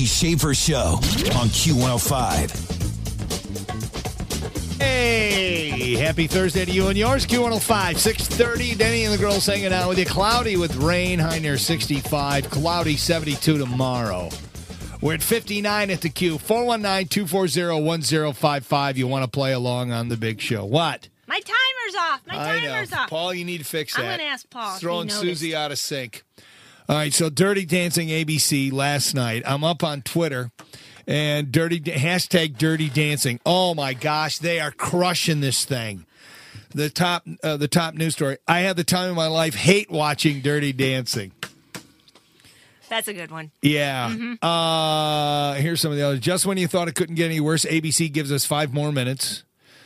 Denny Schaefer Show on Q105. Hey, happy Thursday to you and yours. Q105, 6:30. Denny and the girls hanging out with you. Cloudy with rain, high near 65. Cloudy 72 tomorrow. We're at 59 at the Q. 419-240-1055. You want to play along on the big show. What? My timer's off. I know. Paul, you need to fix that. I'm going to ask Paul. Throwing Susie out of sync. All right, so Dirty Dancing ABC last night. I'm up on Twitter. And hashtag Dirty Dancing. Oh my gosh, they are crushing this thing. The top news story. I had the time of my life. Hate watching Dirty Dancing. That's a good one. Yeah. Mm-hmm. Here's some of the others. Just when you thought it couldn't get any worse, ABC gives us 5 more minutes.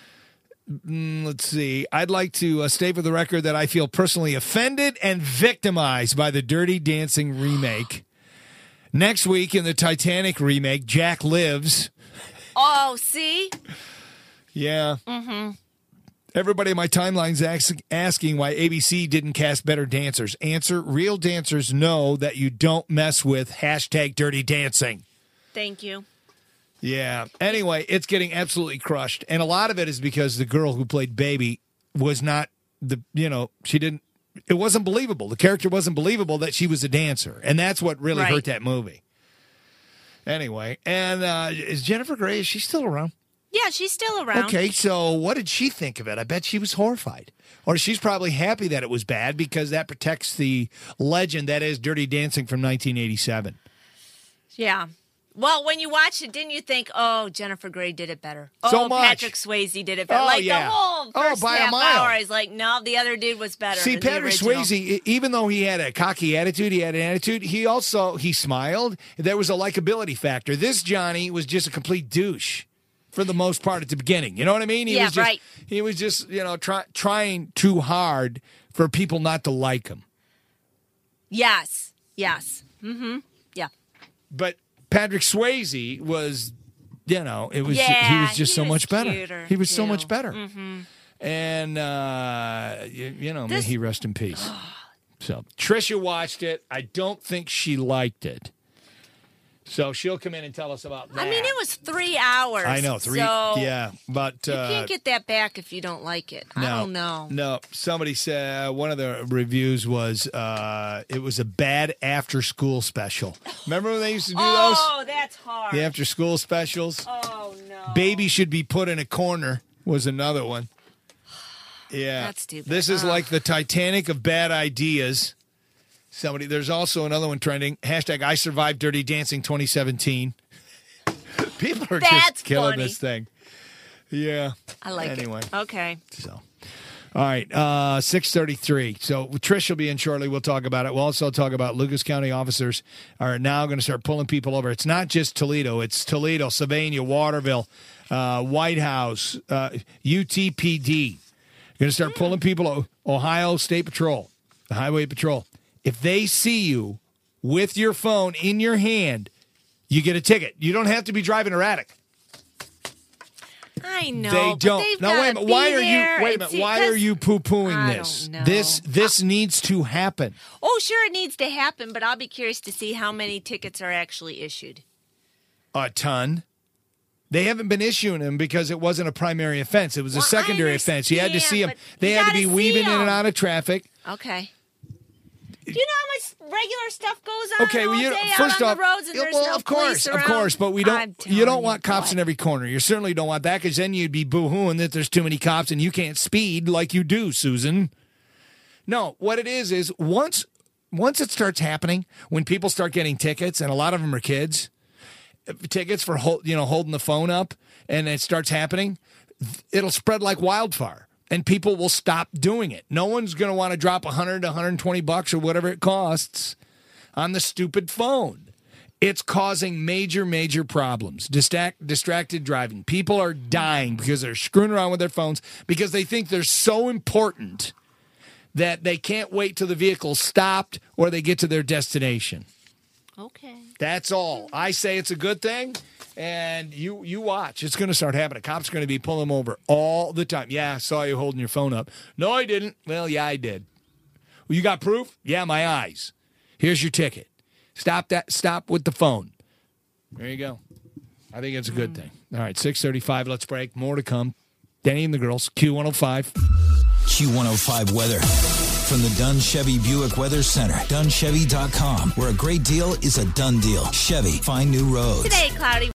Let's see. I'd like to state for the record that I feel personally offended and victimized by the Dirty Dancing remake. Next week in the Titanic remake, Jack lives. Oh, see? Yeah. Mm-hmm. Everybody in my timeline's asking why ABC didn't cast better dancers. Answer, real dancers know that you don't mess with hashtag Dirty Dancing. Thank you. Yeah. Anyway, it's getting absolutely crushed. And a lot of it is because the girl who played Baby was not she didn't. It wasn't believable. The character wasn't believable that she was a dancer. And that's what really hurt that movie. Anyway, and is Jennifer Grey, is she still around? Yeah, she's still around. Okay, so what did she think of it? I bet she was horrified. Or she's probably happy that it was bad because that protects the legend that is Dirty Dancing from 1987. Yeah. Well, when you watched it, didn't you think, oh, Jennifer Grey did it better? So much. Patrick Swayze did it better. Oh, the whole first by half a mile. hour, I was like, no, the other dude was better. See, than the Patrick original. Swayze, even though he had a cocky attitude, he smiled. There was a likability factor. This Johnny was just a complete douche for the most part at the beginning. You know what I mean? He was just, trying too hard for people not to like him. Yes. Mm-hmm. Yeah. But Patrick Swayze was, he was just so much better. He was so much better. Mm-hmm. And, may he rest in peace. So Trisha watched it. I don't think she liked it. So she'll come in and tell us about that. I mean, it was 3 hours. I know, 3. So yeah, but you can't get that back if you don't like it. I don't know. No, somebody said one of the reviews was it was a bad after-school special. Remember when they used to do those? Oh, that's hard. The after-school specials. Oh no. Baby should be put in a corner was another one. Yeah, that's stupid. This is like the Titanic of bad ideas. There's also another one trending. Hashtag I survived Dirty Dancing 2017. People are just killing this thing. Yeah. I like it. Anyway. Okay. So, all right. 6:33. So Trish will be in shortly. We'll talk about it. We'll also talk about Lucas County officers are now going to start pulling people over. It's not just Toledo. It's Toledo, Sylvania, Waterville, White House, UTPD. Going to start pulling people over. Ohio State Patrol, the Highway Patrol. If they see you with your phone in your hand, you get a ticket. You don't have to be driving erratic. I know. They don't. No, wait a minute. Why are you poo-pooing this? Don't know. This needs to happen. Oh, sure, it needs to happen, but I'll be curious to see how many tickets are actually issued. A ton. They haven't been issuing them because it wasn't a primary offense. It was a secondary offense. You had to see them. They had to be weaving in and out of traffic. Okay. Do you know how much regular stuff goes on all day first out on off, the roads and there's no police around? Of course, but you don't want cops in every corner. You certainly don't want that because then you'd be boo-hooing that there's too many cops and you can't speed like you do, Susan. No, what it is once it starts happening, when people start getting tickets, and a lot of them are kids, tickets for holding the phone up, and it starts happening, it'll spread like wildfire. And people will stop doing it. No one's going to want to drop $100 to $120 or whatever it costs on the stupid phone. It's causing major, major problems. Distracted driving. People are dying because they're screwing around with their phones because they think they're so important that they can't wait till the vehicle's stopped or they get to their destination. Okay. That's all. I say it's a good thing. And you watch. It's going to start happening. Cops are going to be pulling them over all the time. Yeah, I saw you holding your phone up. No, I didn't. Well, yeah, I did. Well, you got proof? Yeah, my eyes. Here's your ticket. Stop with the phone. There you go. I think it's a good thing. All right, 6:35. Let's break. More to come. Denny and the girls. Q105. Q105 weather. From the Dunn Chevy Buick Weather Center, DunnChevy.com, where a great deal is a done deal. Chevy, find new roads. Today, cloudy.